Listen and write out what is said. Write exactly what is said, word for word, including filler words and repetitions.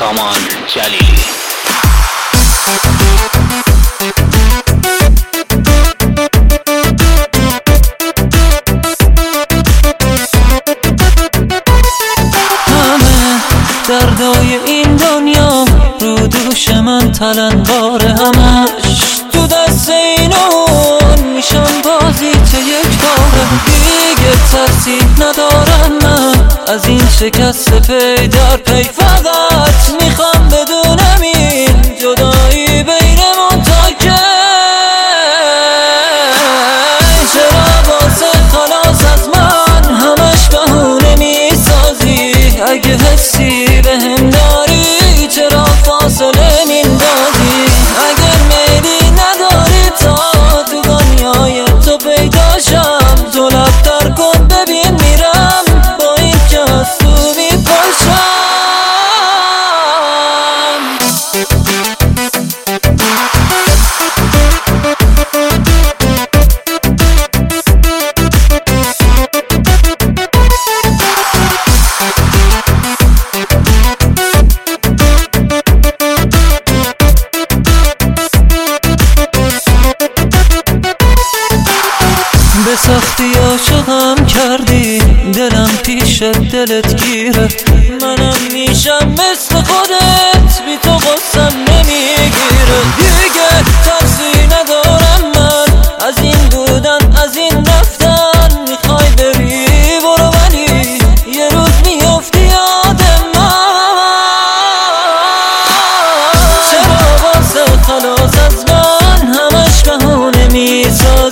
سامان جلیلی. همه دردای این دنیا رو دوش من تلنگاره، همش تو دست اینون میشم بازی چه یک باره. دیگه ترسی ندارم من از این شکست پی در پی، فقط میخوام بدونم این جدایی بینمون تا کی. چرا واسه خلاص از من همش بهونه میسازی؟ اگه حسی بهم داری چرا فاصله میندازی؟ اگه میلی نداری تا تو دنیای تو پیداشم، تو لبتر کن ببین میرم با این که از تو میپاشم. به سختی عاشقم کردی، دلم پیش دلت گیره، منم میشم مثل خودت بی تو غصم نمیگیره. دیگه ترسی ندارم من از این بودن از این رفتن، میخوای بری برو ولی یه روز میافتی یاد من. چرا واسه خلاص از من همش بهونه میسازی؟